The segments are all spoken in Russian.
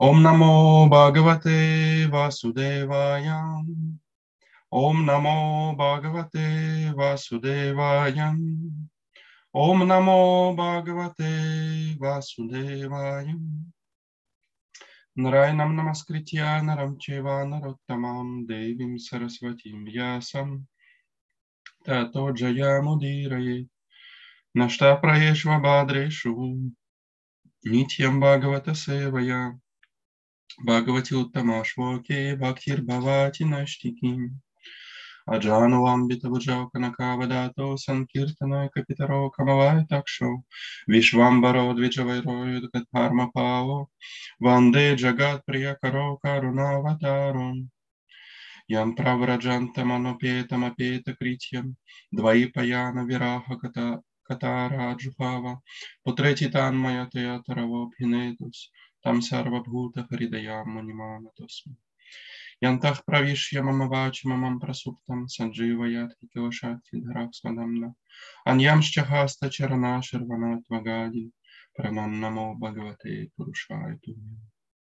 Om Namo Bhagavate Vasudevaya. Om Namo Bhagavate Vasudevaya. Om Namo Bhagavate Vasudevaya. Narayanam Namaskritya Naram Cheva Narottamam Devim Saraswatim Vyasam Tato Jayamudiraye Nashta Prayeshva Bhadreshu Nityam Bhagavata Sevaya Bhagavati Uttamashvoke Bhaktir Bhavati Nashtikim Ajanu Ambita Bhujao Kanakavadato Sankirtana Kapitaro Kamavai Taksho Vishvambaro Dvijavairo Katharma Pavo Vande Jagat Priyakaro Karunavataram Yam Pravrajantam Anopetam Apeta Krityam Dvaipayana Viraha Katara Jupava Putretitan Mayataya Taravobhinetus Tam Sarva Bhuta Haridayam Munimanatusmi Yantah Pravishya Mamavachi Mamam Prasuptam Sanjivayat Hikyoshakti Dharaksadamna Anyamshchahasta Charana Sharvanat Vagadi Pranam Namo Bhagavate Purushaya Tunya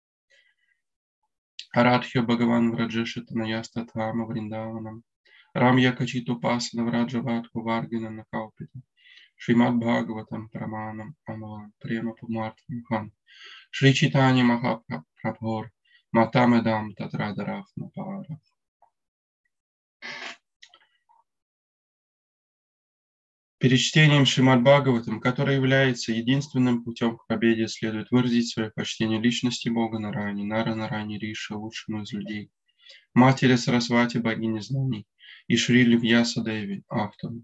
Aradhya Bhagavan Vrajeshitana Yastatama Vrindavanam Ram Yakachito Pasana Vrajavatko Vargina Nakaupita Шримад Бхагаватам Праманам Амалам Према Пумартам Хан Шри Читани Махапрабхор Матамедам Татрадарах Напарах. Перед чтением Шримад Бхагаватам, который является единственным путем к победе, следует выразить свое почтение личности Бога Нараяни, Нараяни Риши, лучшему из людей, матери Сарасвати, богини знаний, и Шри Вьяса Деви, автору.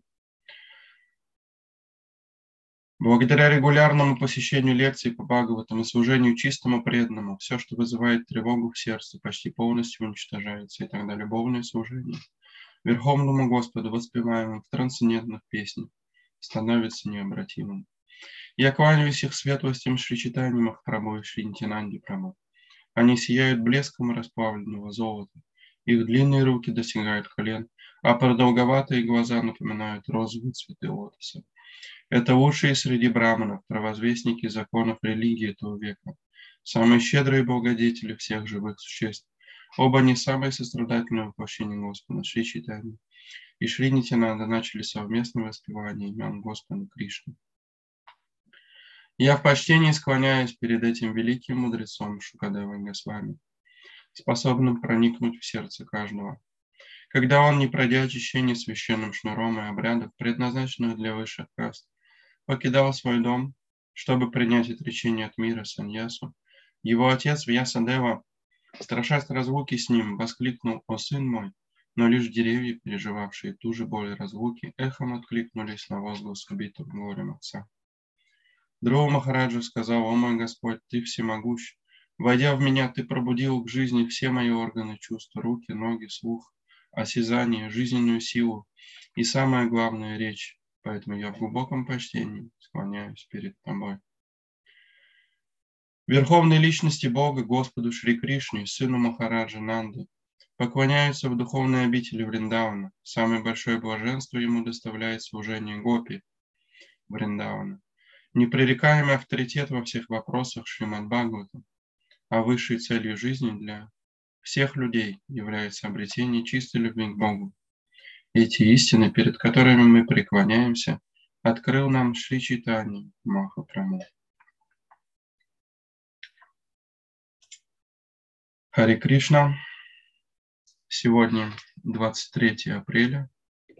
Благодаря регулярному посещению лекций по Бхагаватам и служению чистому преданному, все, что вызывает тревогу в сердце, почти полностью уничтожается, и тогда любовное служение Верховному Господу, воспеваемым в трансцендентных песнях, становится необратимым. Я кланяюсь их светлостям Шри Чайтаньи Махапрабху и Шри Нитьянанде Прабху. Они сияют блеском расплавленного золота, их длинные руки достигают колен, а продолговатые глаза напоминают розовые цветы лотоса. Это лучшие среди браманов, провозвестники законов религии этого века, самые щедрые благодетели всех живых существ. Оба они самые сострадательные воплощения Господа, Шри Чайтаньи и Шри Нитьянанда начали совместное воспевание имен Господа Кришны. Я в почтении склоняюсь перед этим великим мудрецом Шукадевой Госвами, способным проникнуть в сердце каждого. Когда он, не пройдя очищение священным шнуром и обрядов, предназначенных для высших каст, покидал свой дом, чтобы принять отречение от мира саньясу, его отец Вьясадева, страшась разлуки с ним, воскликнул: «О сын мой!» Но лишь деревья, переживавшие ту же боль разлуки, эхом откликнулись на возглас убитого горем отца. Друва Махараджа сказал: «О мой Господь, ты всемогущ! Войдя в меня, ты пробудил к жизни все мои органы чувств: руки, ноги, слух, осязание, жизненную силу и, самое главное, речь. Поэтому я в глубоком почтении склоняюсь перед тобой». Верховной личности Бога, Господу Шри Кришне, сыну Махараджа Нанды, поклоняются в духовной обители Вриндавана. Самое большое блаженство ему доставляет служение гопи Вриндавана. Непререкаемый авторитет во всех вопросах Шримад Бхагаватам, а высшей целью жизни для всех людей является обретение чистой любви к Богу. Эти истины, перед которыми мы преклоняемся, открыл нам Шри Чайтанья Махапрабху. Харе Кришна. Сегодня 23 апреля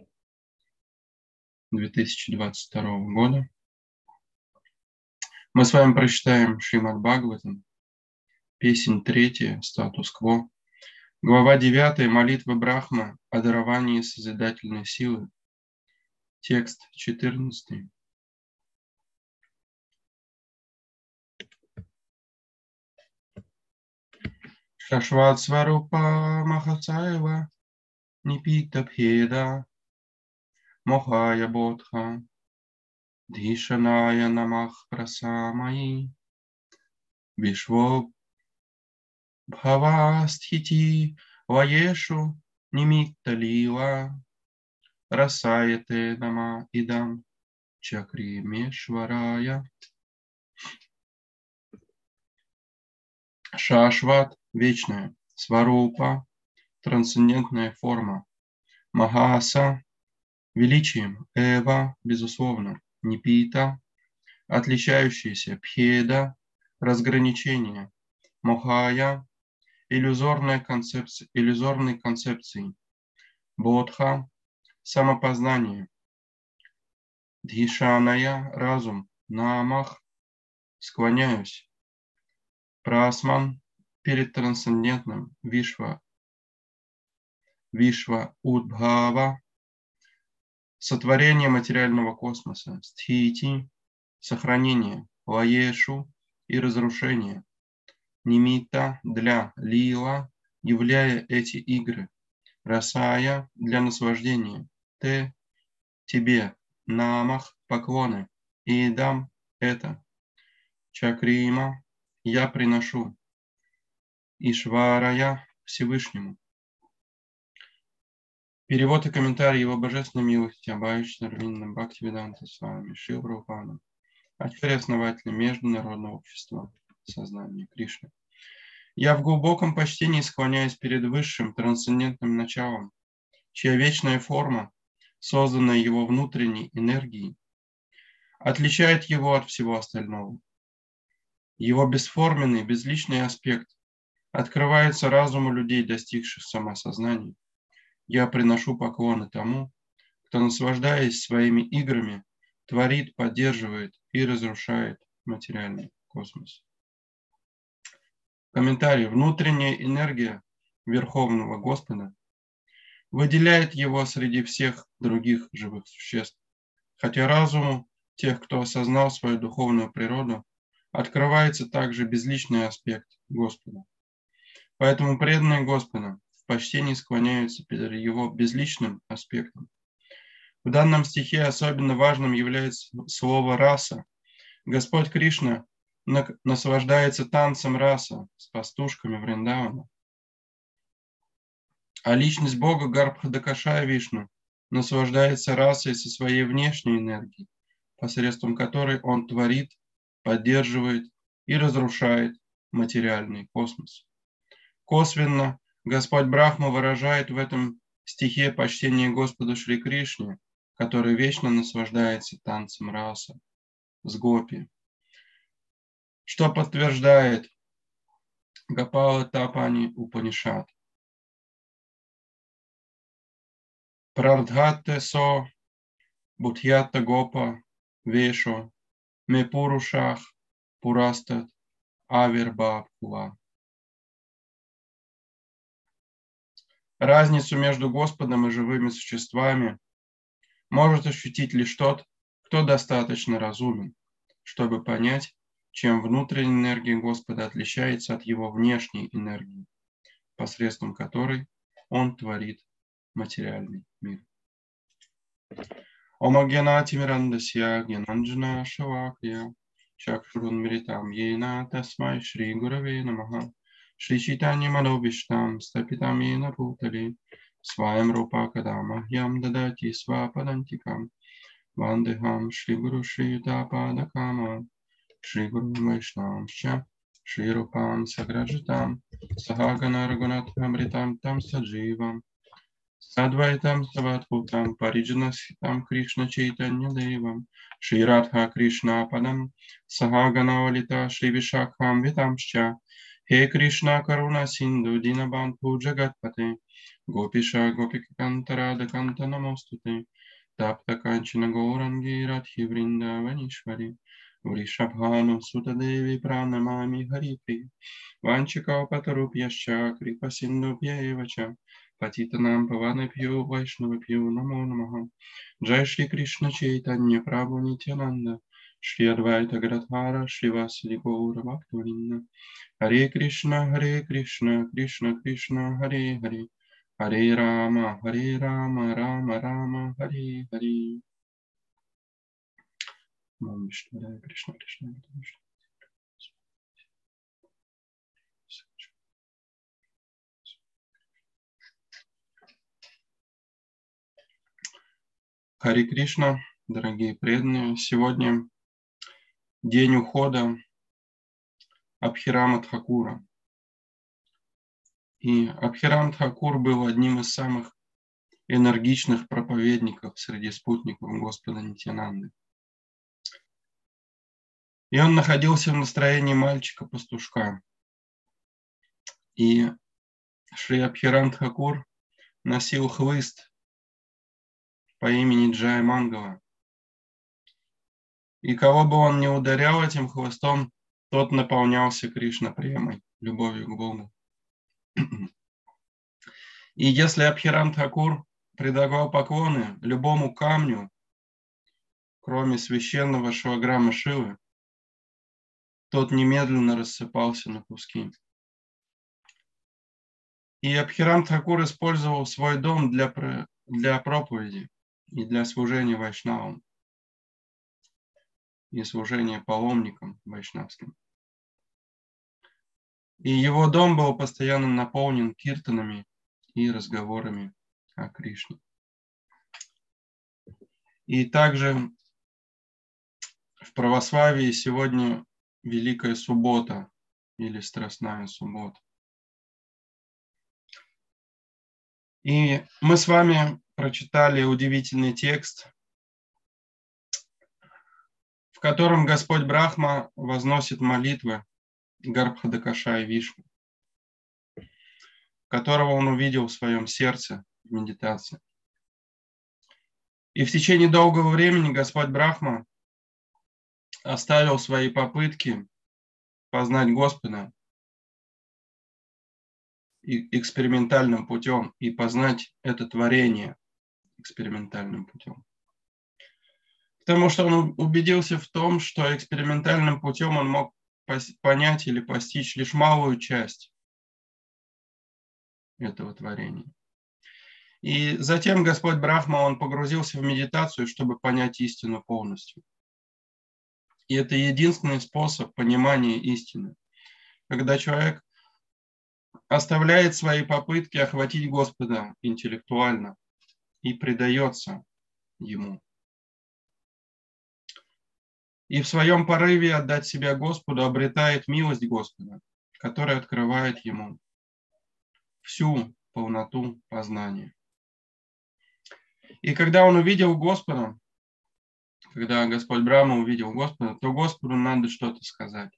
2022 года. Мы с вами прочитаем Шримад Бхагаватам, песнь 3, статус-кво, глава 9, молитва Брахма о даровании созидательной силы, текст 14. Шашват сварупа махацаева нипита бхеда мохая бодха дхишаная намах прасамаи вишво бхавастхити ваешу нимитта лила расаяте нама идам чакримешварая. Шашват – вечная. Сварупа – трансцендентная форма. Махаса – величием. Эва – безусловно. Нипита – отличающаяся. Пхеда – разграничение. Мохая – иллюзорной концепцией. Бодха – самопознание. Дхишаная – разум. Намах – склоняюсь. Прасман – перед трансцендентным. Вишва Удбхава – сотворение материального космоса. Стхити – сохранение. Лаешу – и разрушение. Нимита – для. Лила – являя эти игры. Расая – для наслаждения. Те – тебе. Намах – поклоны. Идам – это. Чакрима – я приношу. Ишварая – Всевышнему. Перевод и комментарий его божественной милости Абайчи Нарвинным Бхактивиданта с вами Шрила Прабхупада, Ачарья-основателя Международного общества сознания Кришны. Я в глубоком почтении склоняюсь перед высшим трансцендентным началом, чья вечная форма, созданная его внутренней энергией, отличает его от всего остального. Его бесформенный, безличный аспект открывается разуму людей, достигших самосознания. Я приношу поклоны тому, кто, наслаждаясь своими играми, творит, поддерживает и разрушает материальный космос. Комментарий. Внутренняя энергия Верховного Господа выделяет его среди всех других живых существ, хотя разуму тех, кто осознал свою духовную природу, открывается также безличный аспект Господа. Поэтому преданные Господа в почтении склоняются перед его безличным аспектом. В данном стихе особенно важным является слово «раса». Господь Кришна наслаждается танцем раса с пастушками Вриндавана. А личность Бога Гарбхадакашая Вишну наслаждается расой со своей внешней энергией, посредством которой он творит, поддерживает и разрушает материальный космос. Косвенно Господь Брахма выражает в этом стихе почтение Господу Шри Кришне, который вечно наслаждается танцем раса с гопи, что подтверждает Гопала Тапани Упанишад. Прардхатте со Будхьята Гопа Вешо Ме Пурушах Пурастат Авирбабхува. Разницу между Господом и живыми существами может ощутить лишь тот, кто достаточно разумен, чтобы понять, чем внутренняя энергия Господа отличается от его внешней энергии, посредством которой он творит материальный мир. Омагьянати мирандасья гьянанджана шавакья чакшурун миритам йена тасмай шри гураве намаха шри чайтанья манобиштам стапитам йена бхутали сваям рупа кадама ям дадати свападантикам вандехам шри гуру шри ютападакама шри гуру вайшнамшча шри рупам саграджитам сахагана рагунатхамритам там садживам Садвайтам Саватхутам Париджанасхитам Кришна Чайтанья Девам Шри Радха Кришна Падам Сахаганавалита Шри Вишакхам Витамшча Хе Кришна Каруна Синду Динабантху Джагатпате Гопиша Гопикантара Даканта Намостуте Тапта Канчина Гауранги Радхи Вриндаванишвари Вришабхану Сутадеви Пранамами Харипри Ванчикау Патарупьяща Крипа Синдупья Патитанам Паванабхью Вайшнавабхью Намо Намаха Джай Шри Кришна Чайтанья Прабху Нитянанда Шри Адвайта Гададхара Шри Васади Гаура Бхактивинда Харе Кришна Кришна Кришна Харе Харе Харе Рама Рама Рама Харе Харе. Харе Кришна Кришна Кришна. Харе Кришна, дорогие преданные, сегодня день ухода Абхирама Тхакура, И Абхирам Тхакур был одним из самых энергичных проповедников среди спутников Господа Нитьянанды. И он находился в настроении мальчика-пастушка. И Шри Абхирам Тхакур носил хлыст по имени Джай Мангала. И кого бы он ни ударял этим хлыстом, тот наполнялся Кришна премой, любовью к Богу. И если Абхирам Тхакур предлагал поклоны любому камню, кроме священного шлаграма Шивы, тот немедленно рассыпался на куски. И Абхирам Тхакур использовал свой дом для проповеди и для служения вайшнавам, и служения паломникам вайшнавским. И его дом был постоянно наполнен киртанами и разговорами о Кришне. И также в православии сегодня Великая Суббота или Страстная Суббота. И мы с вами прочитали удивительный текст, в котором Господь Брахма возносит молитвы Гарбхадакаша и Вишну, которого он увидел в своем сердце в медитации. И в течение долгого времени Господь Брахма оставил свои попытки познать Господа экспериментальным путем и познать это творение экспериментальным путем. Потому что он убедился в том, что экспериментальным путем он мог понять или постичь лишь малую часть этого творения. И затем Господь Брахма, он погрузился в медитацию, чтобы понять истину полностью. И это единственный способ понимания истины. Когда человек оставляет свои попытки охватить Господа интеллектуально и предается Ему. И в своем порыве отдать себя Господу обретает милость Господа, которая открывает ему всю полноту познания. И когда он увидел Господа, когда Господь Брахма увидел Господа, то Господу надо что-то сказать.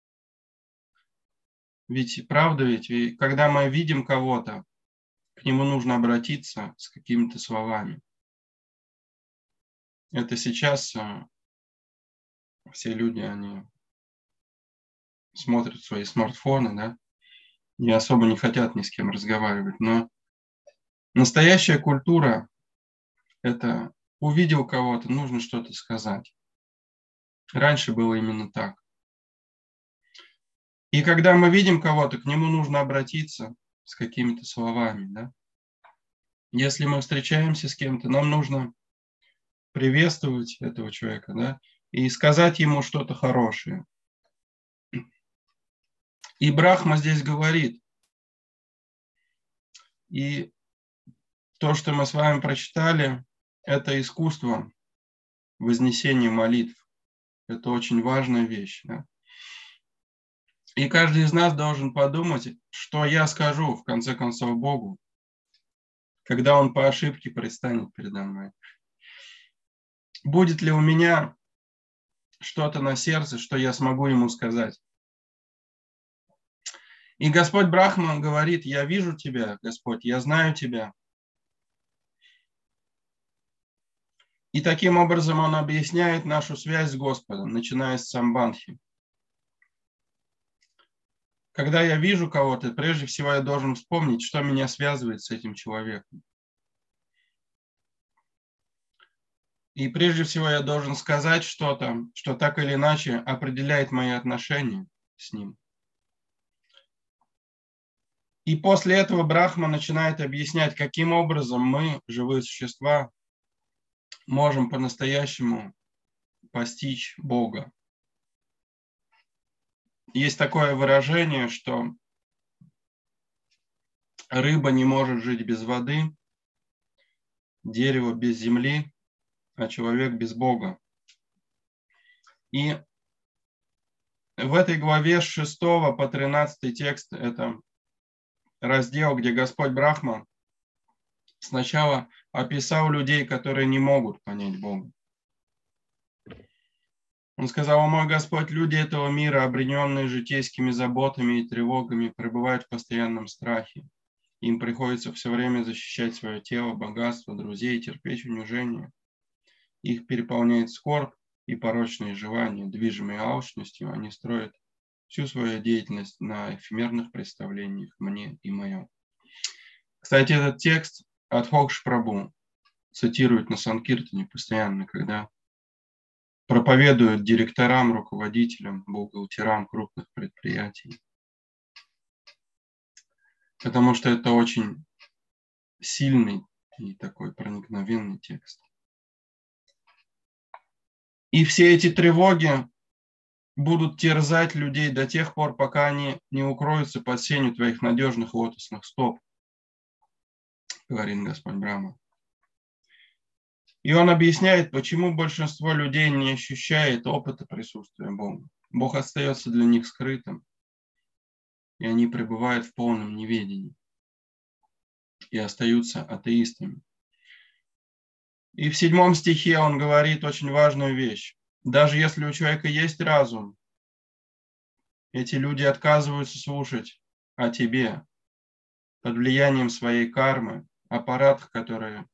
Ведь правда, ведь когда мы видим кого-то, к нему нужно обратиться с какими-то словами. Это сейчас все люди, они смотрят свои смартфоны, да, и особо не хотят ни с кем разговаривать. Но настоящая культура – это увидел кого-то, нужно что-то сказать. Раньше было именно так. И когда мы видим кого-то, к нему нужно обратиться с какими-то словами, да. Если мы встречаемся с кем-то, нам нужно приветствовать этого человека, да, и сказать ему что-то хорошее. И Брахма здесь говорит, и то, что мы с вами прочитали, это искусство вознесения молитв. Это очень важная вещь. Да? И каждый из нас должен подумать, что я скажу, в конце концов, Богу, когда Он по ошибке предстанет передо мной. Будет ли у меня что-то на сердце, что я смогу Ему сказать? И Господь Брахма говорит, я вижу тебя, Господь, я знаю тебя. И таким образом он объясняет нашу связь с Господом, начиная с самбандхи. Когда я вижу кого-то, прежде всего я должен вспомнить, что меня связывает с этим человеком. И прежде всего я должен сказать что-то, что так или иначе определяет мои отношения с ним. И после этого Брахма начинает объяснять, каким образом мы, живые существа, можем по-настоящему постичь Бога. Есть такое выражение, что рыба не может жить без воды, дерево без земли, а человек без Бога. И в этой главе с 6 по 13 текст это раздел, где Господь Брахма сначала описал людей, которые не могут понять Бога. Он сказал: «О мой Господь, люди этого мира, обремененные житейскими заботами и тревогами, пребывают в постоянном страхе. Им приходится все время защищать свое тело, богатство, друзей, терпеть унижение. Их переполняет скорбь и порочные желания, движимые алчностью. Они строят всю свою деятельность на эфемерных представлениях «мне» и «моё». Кстати, этот текст Адхокш Прабху цитирует на Санкиртане постоянно, когда проповедует директорам, руководителям, бухгалтерам крупных предприятий. Потому что это очень сильный и такой проникновенный текст. И все эти тревоги будут терзать людей до тех пор, пока они не укроются под сенью твоих надежных лотосных стоп, говорит Господь Брахма. И он объясняет, почему большинство людей не ощущает опыта присутствия Бога. Бог остается для них скрытым, и они пребывают в полном неведении и остаются атеистами. И в 7 стихе он говорит очень важную вещь. Даже если у человека есть разум, эти люди отказываются слушать о тебе под влиянием своей кармы, аппаратах, которые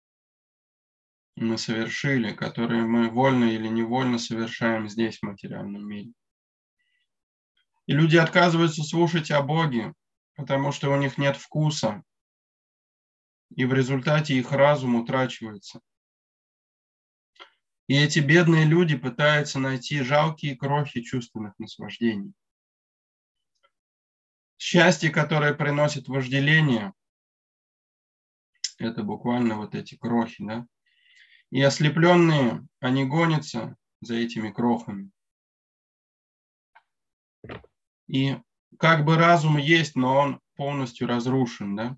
мы совершили, которые мы вольно или невольно совершаем здесь, в материальном мире. И люди отказываются слушать о Боге, потому что у них нет вкуса, и в результате их разум утрачивается. И эти бедные люди пытаются найти жалкие крохи чувственных наслаждений. Счастье, которое приносит вожделение, это буквально вот эти крохи, да? И ослепленные, они гонятся за этими крохами. И как бы разум есть, но он полностью разрушен, да?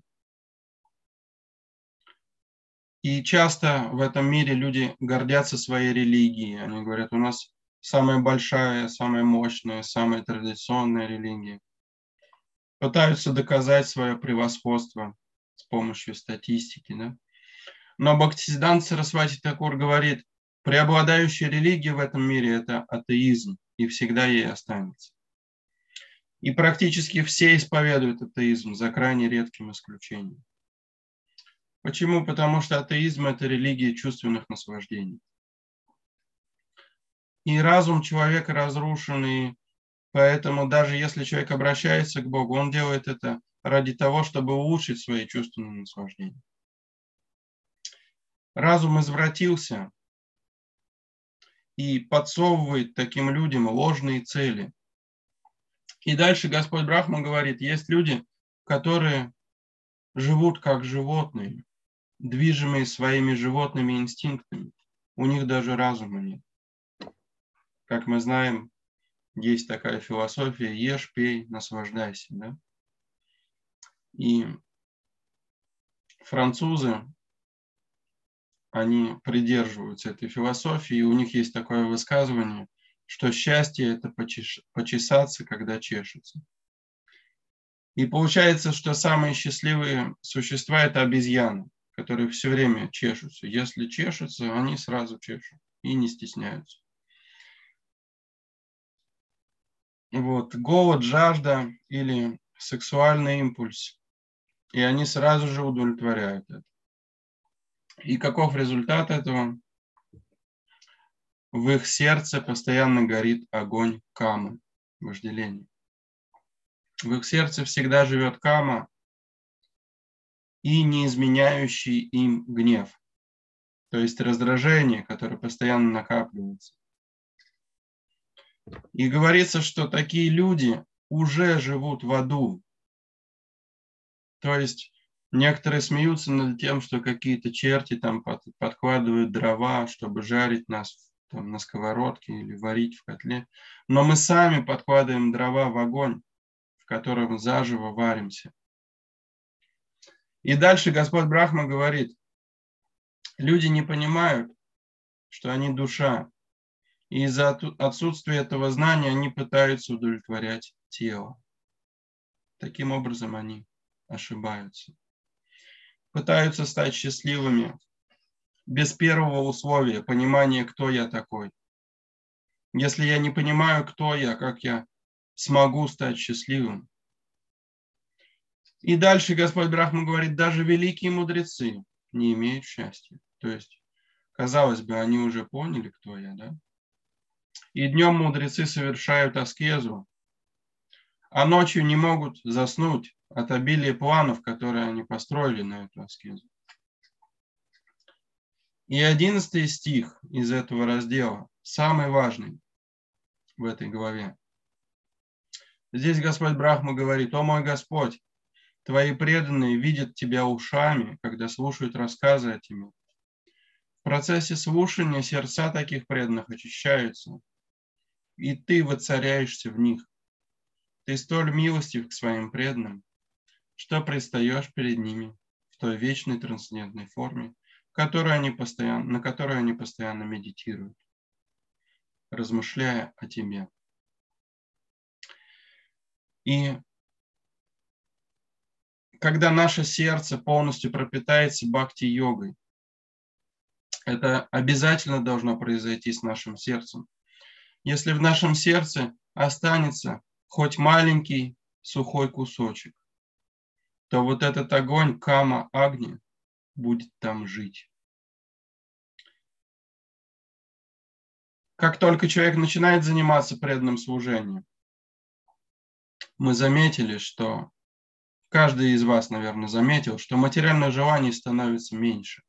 И часто в этом мире люди гордятся своей религией. Они говорят: у нас самая большая, самая мощная, самая традиционная религия. Пытаются доказать свое превосходство с помощью статистики, да? Но Бхактисиданта Сарасвати Такур говорит: преобладающая религия в этом мире – это атеизм, и всегда ей останется. И практически все исповедуют атеизм, за крайне редким исключением. Почему? Потому что атеизм – это религия чувственных наслаждений. И разум человека разрушен, и поэтому даже если человек обращается к Богу, он делает это ради того, чтобы улучшить свои чувственные наслаждения. Разум извратился и подсовывает таким людям ложные цели. И дальше Господь Брахма говорит: есть люди, которые живут как животные, движимые своими животными инстинктами. У них даже разума нет. Как мы знаем, есть такая философия: ешь, пей, наслаждайся. Да? И французы, они придерживаются этой философии, и у них есть такое высказывание, что счастье – это почесаться, когда чешется. И получается, что самые счастливые существа – это обезьяны, которые все время чешутся. Если чешутся, они сразу чешут и не стесняются. Вот, голод, жажда или сексуальный импульс, и они сразу же удовлетворяют это. И каков результат этого? В их сердце постоянно горит огонь камы, вожделения. В их сердце всегда живет кама и неизменяющий им гнев, то есть раздражение, которое постоянно накапливается. И говорится, что такие люди уже живут в аду. То есть некоторые смеются над тем, что какие-то черти там подкладывают дрова, чтобы жарить нас там на сковородке или варить в котле. Но мы сами подкладываем дрова в огонь, в котором заживо варимся. И дальше Господь Брахма говорит: люди не понимают, что они душа, и из-за отсутствия этого знания они пытаются удовлетворять тело. Таким образом они ошибаются. Пытаются стать счастливыми без первого условия, понимания, кто я такой. Если я не понимаю, кто я, как я смогу стать счастливым? И дальше Господь Брахма говорит, даже великие мудрецы не имеют счастья. То есть, казалось бы, они уже поняли, кто я, да? И днем мудрецы совершают аскезу, а ночью не могут заснуть от обилия планов, которые они построили на эту аскезу. И 11 стих из этого раздела, самый важный в этой главе. Здесь Господь Брахма говорит, «О мой Господь, твои преданные видят тебя ушами, когда слушают рассказы о тебе. В процессе слушания сердца таких преданных очищаются, и ты воцаряешься в них. Ты столь милостив к своим преданным, что предстаешь перед ними в той вечной трансцендентной форме, на которой они постоянно медитируют, размышляя о тебе». И когда наше сердце полностью пропитается бхакти-йогой, это обязательно должно произойти с нашим сердцем. Если в нашем сердце останется хоть маленький сухой кусочек, то вот этот огонь кама-агни будет там жить. Как только человек начинает заниматься преданным служением, мы заметили, что каждый из вас, наверное, заметил, что материальных желаний становится меньше.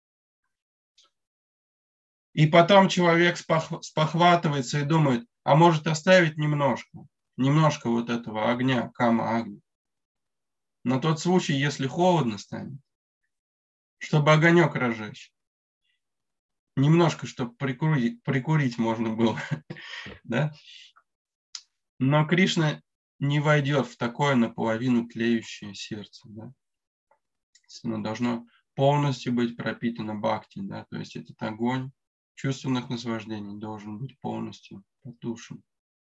И потом человек спохватывается и думает, а может оставить немножко вот этого огня, кама-агни, на тот случай, если холодно станет, чтобы огонек разжечь. Немножко, чтобы прикурить можно было. Да? Но Кришна не войдет в такое наполовину тлеющее сердце. Да? Оно должно полностью быть пропитано бхакти. Да? То есть этот огонь чувственных наслаждений должен быть полностью потушен.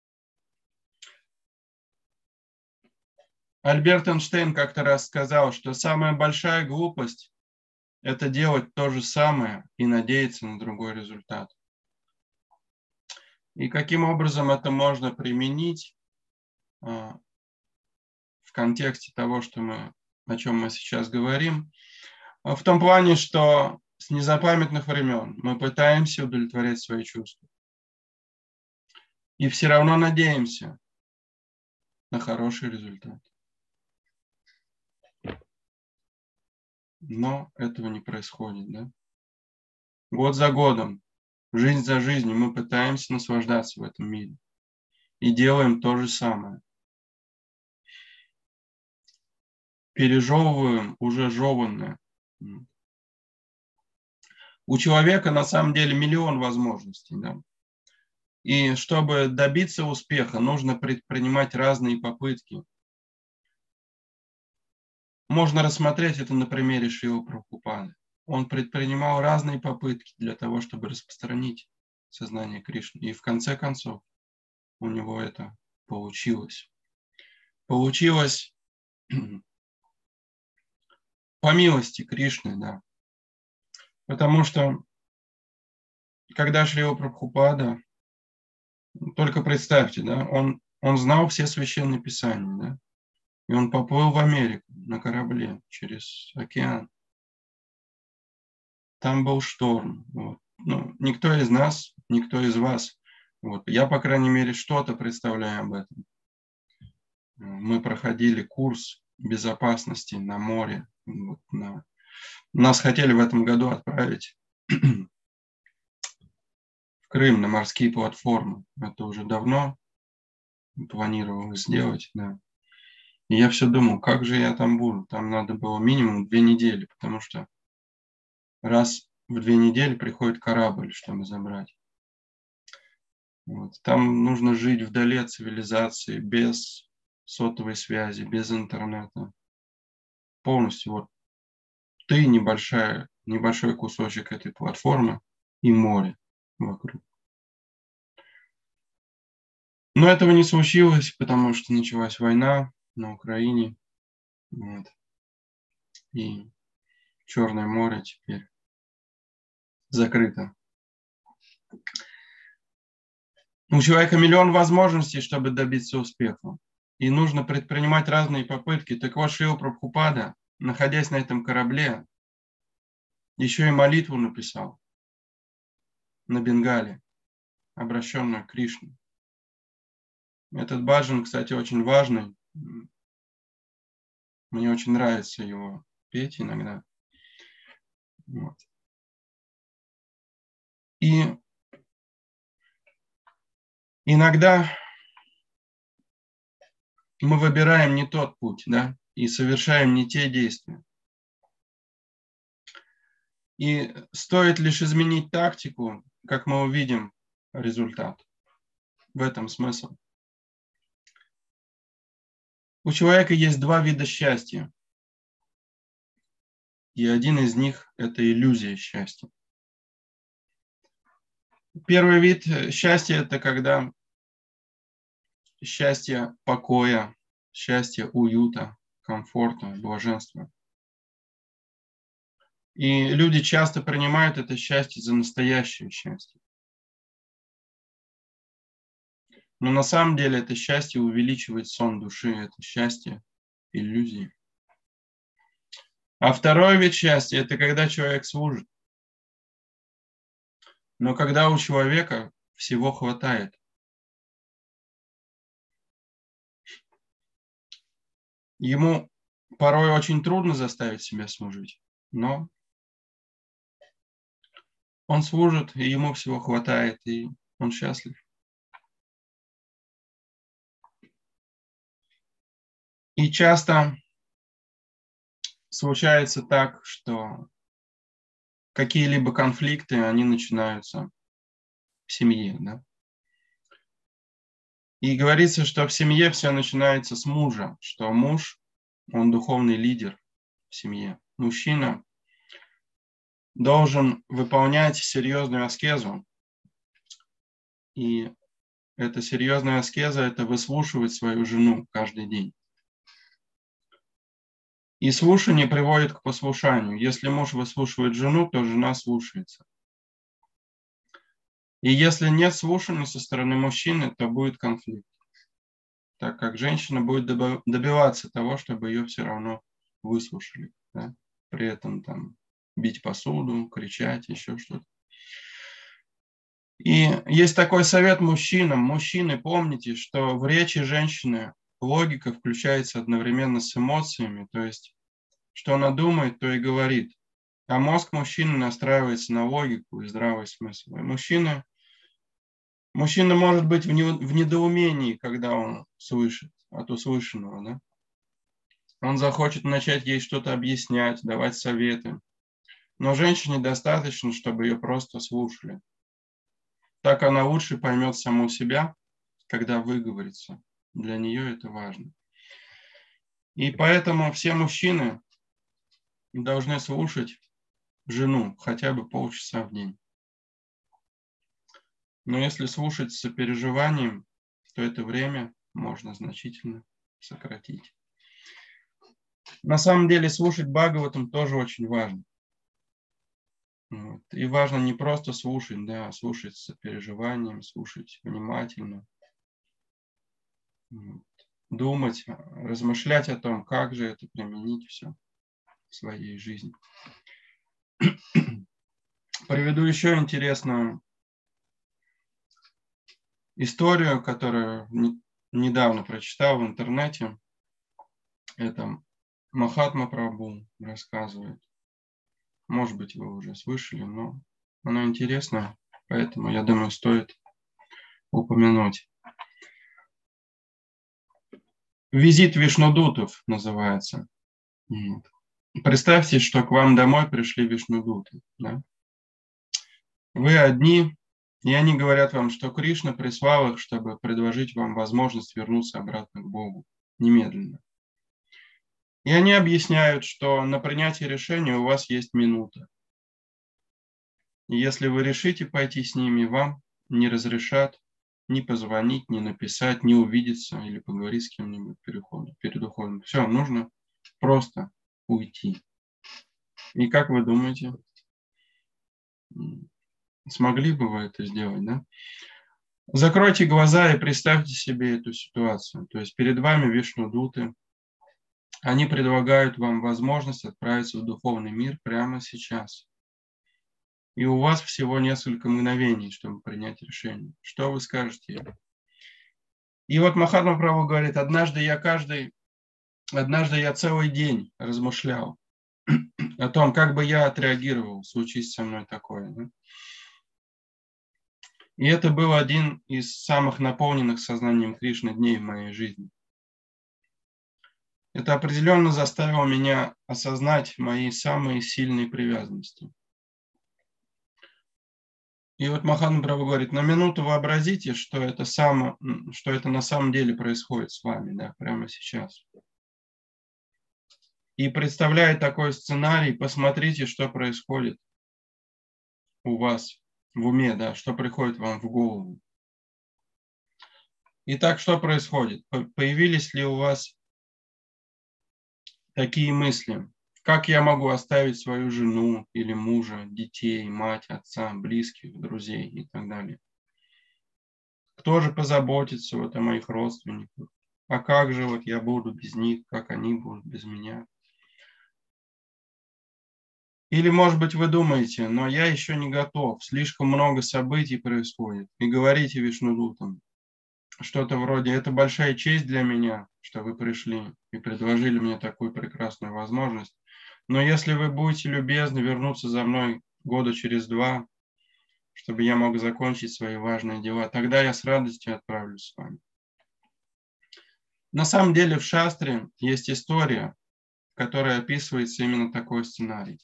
Альберт Эйнштейн как-то раз сказал, что самая большая глупость – это делать то же самое и надеяться на другой результат. И каким образом это можно применить в контексте того, о чем мы сейчас говорим? В том плане, что с незапамятных времен мы пытаемся удовлетворять свои чувства. И все равно надеемся на хороший результат. Но этого не происходит, да? Год за годом, жизнь за жизнью мы пытаемся наслаждаться в этом мире. И делаем то же самое. Пережевываем уже жеванное. У человека на самом деле миллион возможностей. Да? И чтобы добиться успеха, нужно предпринимать разные попытки. Можно рассмотреть это на примере Шрилы Прабхупады. Он предпринимал разные попытки для того, чтобы распространить сознание Кришны. И в конце концов у него это получилось. Получилось по милости Кришны, да. Потому что, когда Шрила Прабхупада, только представьте, да, он знал все священные писания, да, и он поплыл в Америку на корабле через океан. Там был шторм. Вот. Ну, никто из нас, никто из вас, вот, я, по крайней мере, что-то представляю об этом. Мы проходили курс безопасности на море. Вот, нас хотели в этом году отправить в Крым на морские платформы. Это уже давно планировалось сделать, да. И я все думал, как же я там буду. Там надо было минимум 2 недели, потому что раз в 2 недели приходит корабль, чтобы забрать. Вот. Там нужно жить вдали от цивилизации, без сотовой связи, без интернета. Полностью вот ты небольшой кусочек этой платформы и море вокруг. Но этого не случилось, потому что началась война на Украине. Вот. и Черное море теперь закрыто. У человека миллион возможностей, чтобы добиться успеха. И нужно предпринимать разные попытки. Так вот, Шрила Прабхупада, находясь на этом корабле, еще и молитву написал на бенгале, обращенную к Кришне. Этот баджан, кстати, очень важный. Мне очень нравится его петь иногда. Вот. И иногда мы выбираем не тот путь, да, и совершаем не те действия. И стоит лишь изменить тактику, как мы увидим результат. В этом смысл. У человека есть два вида счастья. И один из них – это иллюзия счастья. Первый вид счастья – это когда счастье покоя, счастье уюта, комфорта, блаженства. И люди часто принимают это счастье за настоящее счастье. Но на самом деле это счастье увеличивает сон души, это счастье иллюзии. А второй вид счастья – это когда человек служит. Но когда у человека всего хватает. Ему порой очень трудно заставить себя служить, но он служит, и ему всего хватает, и он счастлив. И часто случается так, что какие-либо конфликты, они начинаются в семье, да? И говорится, что в семье все начинается с мужа, что муж, он духовный лидер в семье. Мужчина должен выполнять серьезную аскезу. И эта серьезная аскеза – это выслушивать свою жену каждый день. И слушание приводит к послушанию. Если муж выслушивает жену, то жена слушается. И если нет слушания со стороны мужчины, то будет конфликт, так как женщина будет добиваться того, чтобы ее все равно выслушали. Да? При этом там бить посуду, кричать, еще что-то. И есть такой совет мужчинам. Мужчины, помните, что в речи женщины логика включается одновременно с эмоциями, то есть что она думает, то и говорит. А мозг мужчины настраивается на логику и здравый смысл. И мужчина может быть в недоумении, когда он слышит от услышанного. Да? Он захочет начать ей что-то объяснять, давать советы. Но женщине достаточно, чтобы ее просто слушали. Так она лучше поймет саму себя, когда выговорится. Для нее это важно. И поэтому все мужчины должны слушать жену хотя бы полчаса в день. Но если слушать с сопереживанием, то это время можно значительно сократить. На самом деле слушать Бхагаватам тоже очень важно. Вот. И важно не просто слушать, да, а слушать с сопереживанием, слушать внимательно. Вот. Думать, размышлять о том, как же это применить все в своей жизни. Приведу еще интересную историю, которую недавно прочитал в интернете. Это Махатма Прабху рассказывает. Может быть, вы уже слышали, но она интересная, поэтому, я думаю, стоит упомянуть. Визит Вишнудутов называется. Представьте, что к вам домой пришли Вишнудуты. Да? Вы одни, и они говорят вам, что Кришна прислал их, чтобы предложить вам возможность вернуться обратно к Богу немедленно. И они объясняют, что на принятие решения у вас есть минута. И если вы решите пойти с ними, вам не разрешат ни позвонить, ни написать, ни увидеться или поговорить с кем-нибудь перед уходом. Все, нужно просто уйти. И как вы думаете, смогли бы вы это сделать, да? Закройте глаза и представьте себе эту ситуацию. То есть перед вами вишнудуты. Они предлагают вам возможность отправиться в духовный мир прямо сейчас. И у вас всего несколько мгновений, чтобы принять решение. Что вы скажете? И вот Махатма Прабху говорит, однажды я целый день размышлял о том, как бы я отреагировал, случись со мной такое. Да? И это был один из самых наполненных сознанием Кришны дней в моей жизни. Это определенно заставило меня осознать мои самые сильные привязанности. И вот Махатма Прабху говорит, на минуту вообразите, что это на самом деле происходит с вами, да, прямо сейчас. И представляя такой сценарий, посмотрите, что происходит у вас в уме, да, что приходит вам в голову. Итак, что происходит? Появились ли у вас такие мысли? Как я могу оставить свою жену или мужа, детей, мать, отца, близких, друзей и так далее? Кто же позаботится вот о моих родственниках? А как же вот я буду без них, как они будут без меня? Или, может быть, вы думаете, но я еще не готов, слишком много событий происходит. И говорите Вишнудутам что-то вроде, это большая честь для меня, что вы пришли и предложили мне такую прекрасную возможность. Но если вы будете любезны вернуться за мной года через 2, чтобы я мог закончить свои важные дела, тогда я с радостью отправлюсь с вами. На самом деле в Шастре есть история, в которой описывается именно такой сценарий.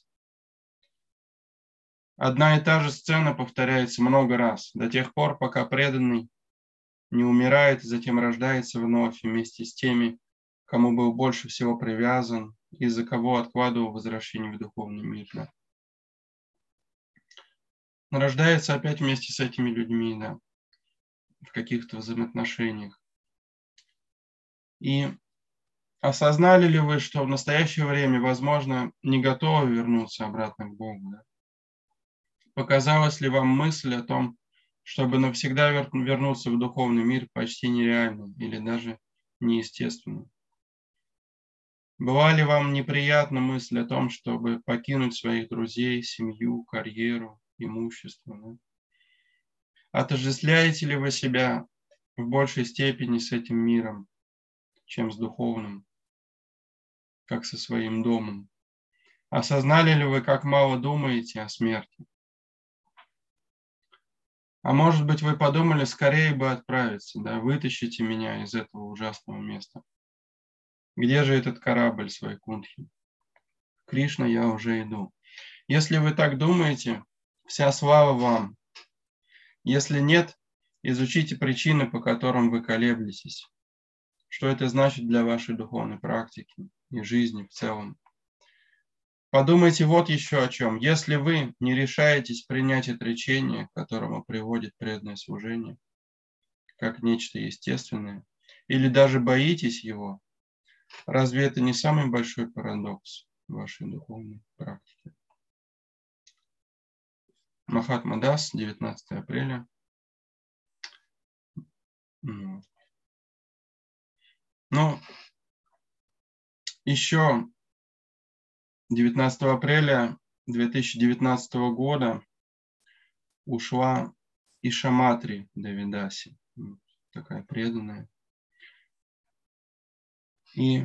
Одна и та же сцена повторяется много раз, до тех пор, пока преданный не умирает и затем рождается вновь вместе с теми, кому был больше всего привязан, из-за кого откладывал возвращение в духовный мир. Да. Рождается опять вместе с этими людьми, да, в каких-то взаимоотношениях. И осознали ли вы, что в настоящее время, возможно, не готовы вернуться обратно к Богу? Да? Показалась ли вам мысль о том, чтобы навсегда вернуться в духовный мир, почти нереальной или даже неестественной? Была ли вам неприятна мысль о том, чтобы покинуть своих друзей, семью, карьеру, имущество? Да? Отождествляете ли вы себя в большей степени с этим миром, чем с духовным, как со своим домом? Осознали ли вы, как мало думаете о смерти? А может быть, вы подумали, скорее бы отправиться, да, вытащите меня из этого ужасного места. Где же этот корабль с Вайкунтхи? Кришна, я уже иду. Если вы так думаете, вся слава вам. Если нет, изучите причины, по которым вы колеблетесь. Что это значит для вашей духовной практики и жизни в целом. Подумайте вот еще о чем. Если вы не решаетесь принять отречение, к которому приводит преданное служение, как нечто естественное, или даже боитесь его, разве это не самый большой парадокс вашей духовной практики? Махатма Дас, 19 апреля. Ну, еще 19 апреля 2019 года ушла Ишаматри Девидаси, такая преданная. И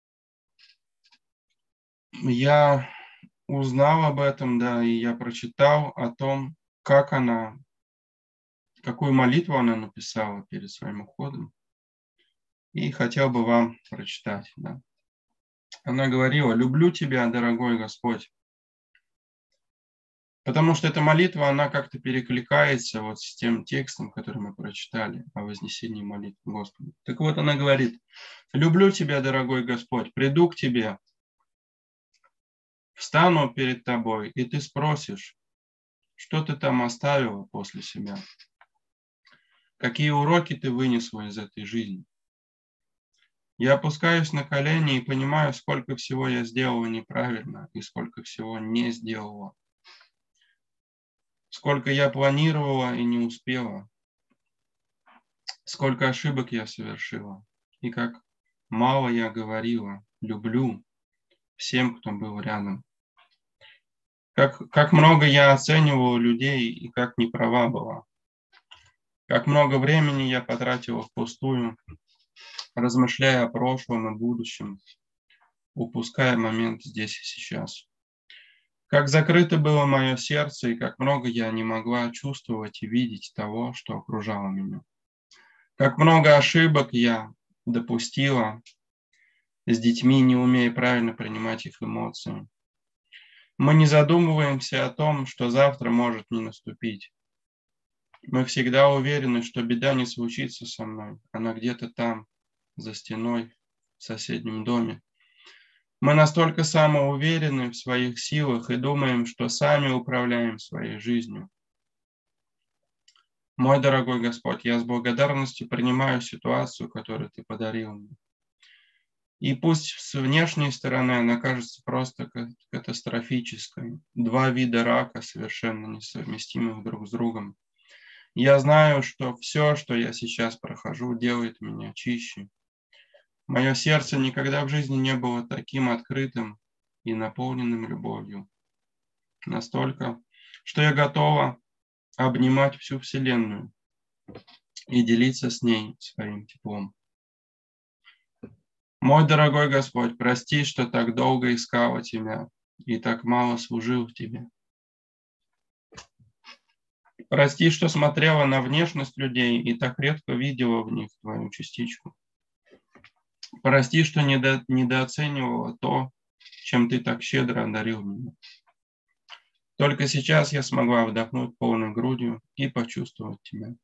я узнал об этом, да, и я прочитал о том, какую молитву она написала перед своим уходом. И хотел бы вам прочитать. Да. Она говорила: «Люблю тебя, дорогой Господь». Потому что эта молитва, она как-то перекликается вот с тем текстом, который мы прочитали о вознесении молитвы Господу. Так вот, она говорит: «Люблю тебя, дорогой Господь, приду к тебе, встану перед тобой, и ты спросишь, что ты там оставила после себя, какие уроки ты вынесла из этой жизни. Я опускаюсь на колени и понимаю, сколько всего я сделала неправильно и сколько всего не сделала. Сколько я планировала и не успела. Сколько ошибок я совершила. И как мало я говорила «люблю» всем, кто был рядом. Как много я оценивала людей и как не права была. Как много времени я потратила впустую, размышляя о прошлом и будущем, упуская момент здесь и сейчас. Как закрыто было мое сердце, и как много я не могла чувствовать и видеть того, что окружало меня. Как много ошибок я допустила с детьми, не умея правильно принимать их эмоции. Мы не задумываемся о том, что завтра может не наступить. Мы всегда уверены, что беда не случится со мной, она где-то там, за стеной, в соседнем доме. Мы настолько самоуверены в своих силах и думаем, что сами управляем своей жизнью. Мой дорогой Господь, я с благодарностью принимаю ситуацию, которую Ты подарил мне. И пусть с внешней стороны она кажется просто катастрофической. Два вида рака, совершенно несовместимых друг с другом. Я знаю, что все, что я сейчас прохожу, делает меня чище. Мое сердце никогда в жизни не было таким открытым и наполненным любовью. Настолько, что я готова обнимать всю Вселенную и делиться с ней своим теплом. Мой дорогой Господь, прости, что так долго искала Тебя и так мало служил в Тебе. Прости, что смотрела на внешность людей и так редко видела в них Твою частичку. Прости, что недооценивала то, чем Ты так щедро одарил меня. Только сейчас я смогла вдохнуть полной грудью и почувствовать Тебя.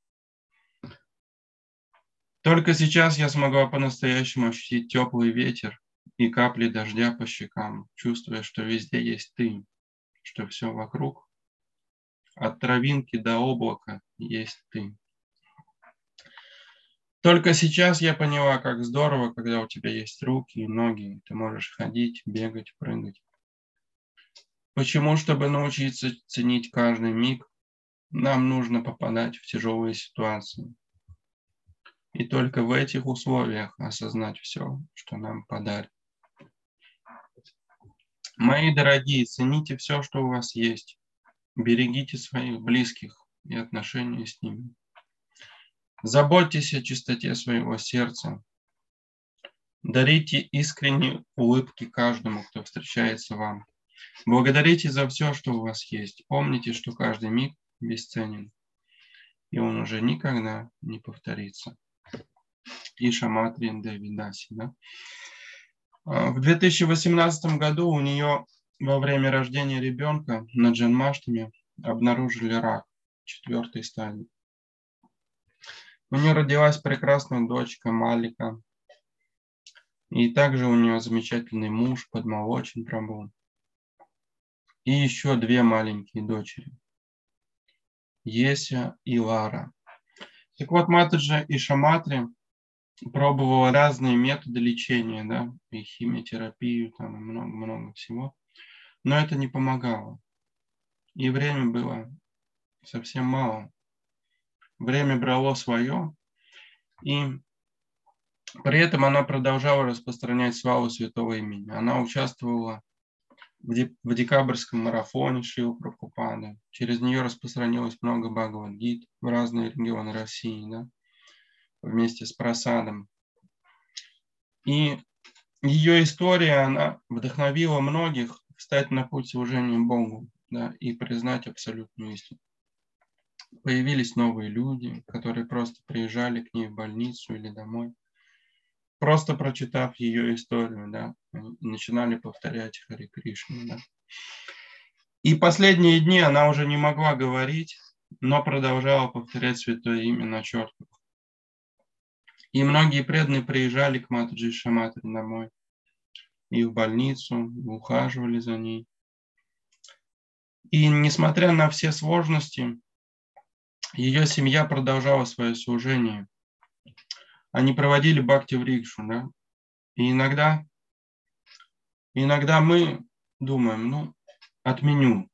Только сейчас я смогла по-настоящему ощутить теплый ветер и капли дождя по щекам, чувствуя, что везде есть Ты, что все вокруг, от травинки до облака, есть Ты. Только сейчас я поняла, как здорово, когда у тебя есть руки и ноги, и ты можешь ходить, бегать, прыгать. Почему, чтобы научиться ценить каждый миг, нам нужно попадать в тяжелые ситуации. И только в этих условиях осознать все, что нам подарит. Мои дорогие, цените все, что у вас есть. Берегите своих близких и отношения с ними. Заботьтесь о чистоте своего сердца. Дарите искренние улыбки каждому, кто встречается вам. Благодарите за все, что у вас есть. Помните, что каждый миг бесценен, и он уже никогда не повторится. Иша Матрин Девидаси. Да? В 2018 году у нее во время рождения ребенка на Джанмаштами обнаружили рак 4-й стадии. У нее родилась прекрасная дочка Малика. И также у нее замечательный муж, Падмалочин Прабху. И еще 2 маленькие дочери. Еся и Лара. Так вот, Матаджи Иша Матри пробовала разные методы лечения, да, и химиотерапию, там, и много-много всего. Но это не помогало. И время было совсем мало. Время брало свое, и при этом она продолжала распространять славу святого имени. Она участвовала в декабрьском марафоне Шрилы Прабхупады. Через нее распространилось много Бхагавад-гит в разные регионы России, да, вместе с Прасадом. И ее история, она вдохновила многих встать на путь служения Богу, да, и признать абсолютную истину. Появились новые люди, которые просто приезжали к ней в больницу или домой, просто прочитав ее историю, да, начинали повторять Харе Кришну, да. И последние дни она уже не могла говорить, но продолжала повторять святое имя на чертках. И многие преданные приезжали к Матаджи Шаматри домой, и в больницу, и ухаживали за ней. И несмотря на все сложности, ее семья продолжала свое служение. Они проводили бхакти-врикшу, да, И иногда мы думаем, ну, отменю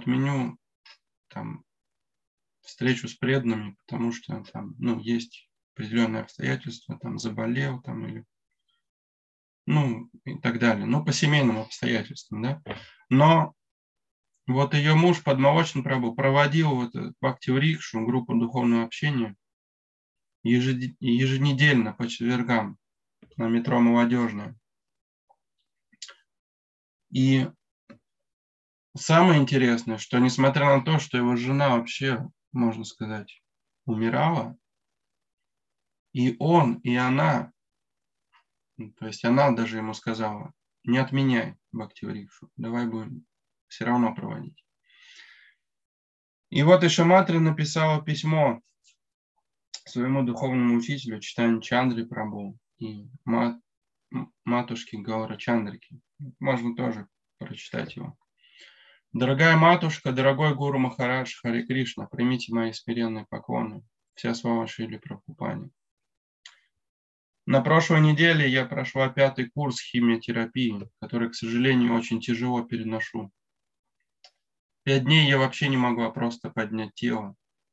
там встречу с преданными, потому что там, ну, есть определенные обстоятельства, там заболел, там или, ну, и так далее. Ну, по семейным обстоятельствам, да. Но вот ее муж Падма-Лочан Прабху проводил вот Бхакти-врикшу, группу духовного общения, еженедельно по четвергам на метро Молодежное. И самое интересное, что несмотря на то, что его жена вообще, можно сказать, умирала, и он, и она, то есть она даже ему сказала, не отменяй Бхакти-врикшу, давай будем все равно проводить. И вот Ишаматри написала письмо своему духовному учителю Чайтанья Чандре Прабху и матушке Гаура Чандрики. Можно тоже прочитать его. Дорогая матушка, дорогой Гуру Махарадж, Харе Кришна, примите мои смиренные поклоны. Вся слава Шриле Прабхупаде. На прошлой неделе я прошла 5-й курс химиотерапии, который, к сожалению, очень тяжело переношу. 5 дней я вообще не могла просто поднять тело.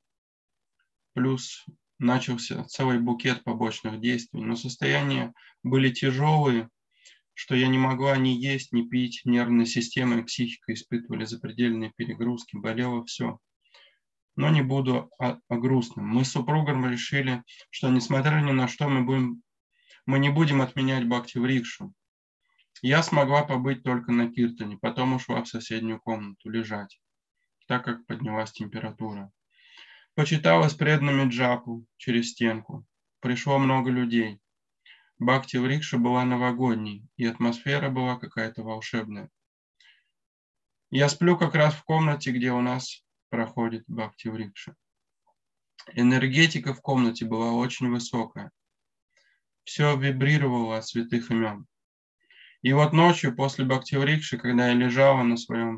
Плюс начался целый букет побочных действий, но состояния были тяжелые, что я не могла ни есть, ни пить, нервная система и психика испытывали запредельные перегрузки, болело все. Но не буду о грустном. Мы с супругом решили, что несмотря ни на что мы не будем отменять Бхакти-врикшу. Я смогла побыть только на киртане, потом ушла в соседнюю комнату лежать, так как поднялась температура. Почитала с преданными джапу через стенку. Пришло много людей. Бхакти-врикша была новогодней, и атмосфера была какая-то волшебная. Я сплю как раз в комнате, где у нас проходит Бхакти-врикша. Энергетика в комнате была очень высокая. Все вибрировало от святых имен. И вот ночью после Бхакти-врикши, когда я лежала в своем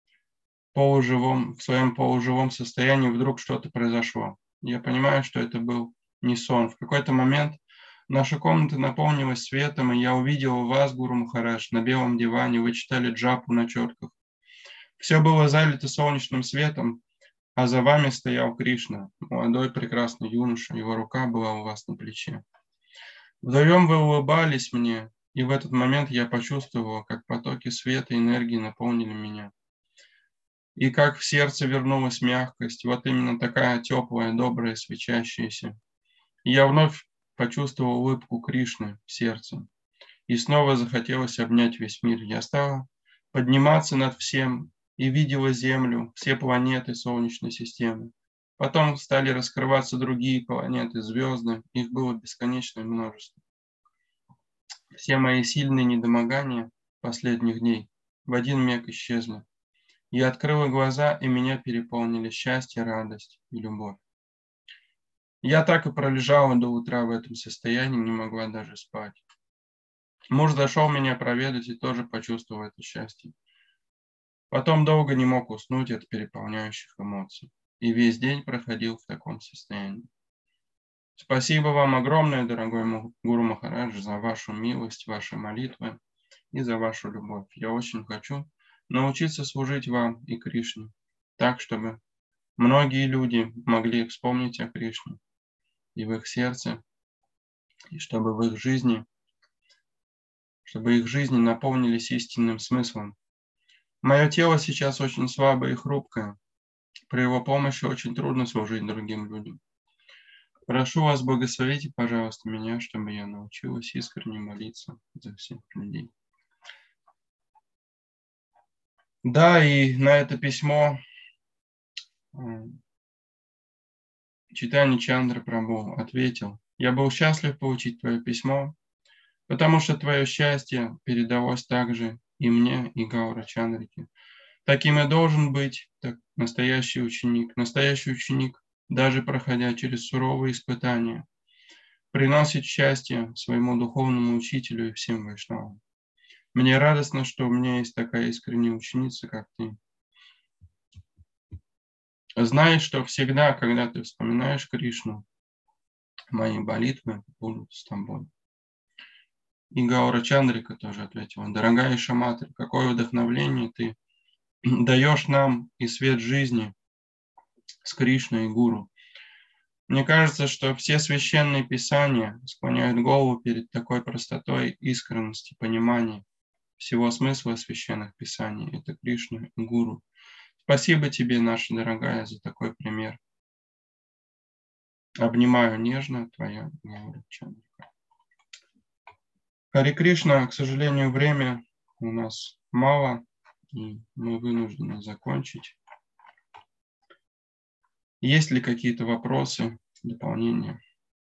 полуживом состоянии, вдруг что-то произошло. Я понимаю, что это был не сон. В какой-то момент наша комната наполнилась светом, и я увидела вас, Гуру Махарадж, на белом диване. Вы читали джапу на четках. Все было залито солнечным светом, а за вами стоял Кришна, молодой прекрасный юноша. Его рука была у вас на плече. Вдвоем вы улыбались мне, и в этот момент я почувствовала, как потоки света и энергии наполнили меня. И как в сердце вернулась мягкость, вот именно такая теплая, добрая, свечащаяся. И я вновь почувствовал улыбку Кришны в сердце. И снова захотелось обнять весь мир. Я стала подниматься над всем и видела Землю, все планеты Солнечной системы. Потом стали раскрываться другие планеты, звезды. Их было бесконечное множество. Все мои сильные недомогания последних дней в один миг исчезли. Я открыла глаза, и меня переполнили счастье, радость и любовь. Я так и пролежала до утра в этом состоянии, не могла даже спать. Муж зашел меня проведать и тоже почувствовал это счастье. Потом долго не мог уснуть от переполняющих эмоций. И весь день проходил в таком состоянии. Спасибо вам огромное, дорогой Гуру Махарадж, за вашу милость, ваши молитвы и за вашу любовь. Я очень хочу научиться служить вам и Кришне, так, чтобы многие люди могли вспомнить о Кришне и в их сердце, и чтобы их жизни наполнились истинным смыслом. Мое тело сейчас очень слабое и хрупкое. При его помощи очень трудно служить другим людям. Прошу вас, благословите, пожалуйста, меня, чтобы я научилась искренне молиться за всех людей. Да, и на это письмо Чайтанья Чандра Прабху ответил: я был счастлив получить твое письмо, потому что твое счастье передалось также и мне, и Гаура Чандрике. Таким и должен быть настоящий ученик. Настоящий ученик, даже проходя через суровые испытания, приносит счастье своему духовному учителю и всем вайшнавам. Мне радостно, что у меня есть такая искренняя ученица, как ты. Знай, что всегда, когда ты вспоминаешь Кришну, мои молитвы будут с тобой. И Гаура Чандрика тоже ответила: дорогая Ишаматри, какое вдохновление ты даешь нам и свет жизни с Кришной и Гуру. Мне кажется, что все священные писания склоняют голову перед такой простотой, искренности, понимания всего смысла священных писаний. Это Кришна и Гуру. Спасибо тебе, наша дорогая, за такой пример. Обнимаю нежно, твоя Гаура Чандрика. Харе Кришна, к сожалению, время у нас мало, и мы вынуждены закончить. Есть ли какие-то вопросы, дополнения?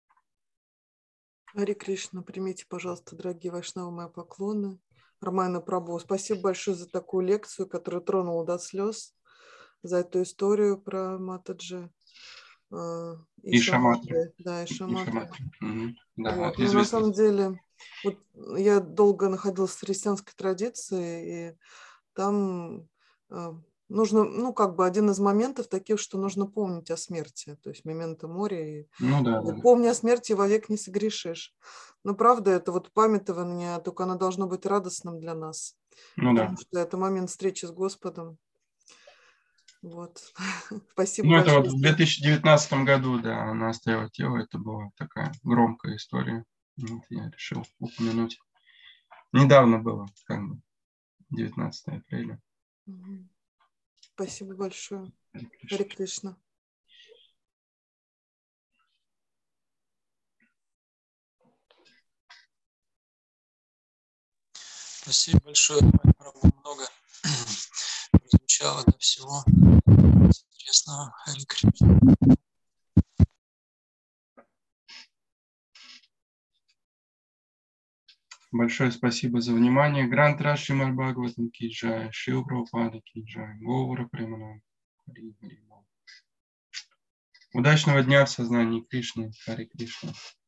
Харе Кришна, примите, пожалуйста, дорогие вайшнавы, мои поклоны. Рамайна Прабху, спасибо большое за такую лекцию, которая тронула до слез, за эту историю про Матаджи и Шаматри. Да, и Шаматри. Да, Вот. Но на известно. самом деле, вот я долго находилась в христианской традиции, и там нужно, ну, как бы один из моментов таких, что нужно помнить о смерти, то есть моменто моря. И Ну да. помни о смерти, вовек не согрешишь. Но правда, это вот памятование, только оно должно быть радостным для нас. Ну Потому да. что это момент встречи с Господом. Вот. Спасибо Ну, это вот большое. в 2019 году, да, она оставила тело. Это была такая громкая история. Вот я решил упомянуть. Недавно было, как бы, 19 апреля. Спасибо большое. Харе Кришна. Спасибо большое, Прабху, много прозвучало до всего интересного. Харе Кришна. Большое спасибо за внимание. Грант Раши Марбхагаватам ки джай, Шрила Прабхупада ки джай, Гаура Преманам. Удачного дня в сознании Кришны. Харе Кришна.